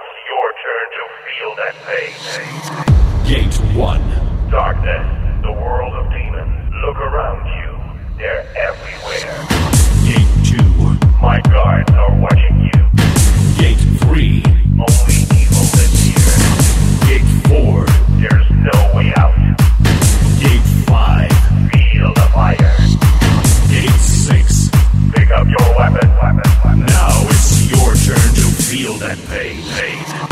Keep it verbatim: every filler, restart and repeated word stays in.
your turn to feel that pain. Gate one. Darkness, the world of demons. Look around you. They're everywhere. Gate two. My guards are watching you. Gate three. Only evil lives here. Gate four. There's no way out. Gate five. Feel the fire. Gate six. Pick up your weapon, weapon, weapon. Now it's your turn to feel that pain. pain.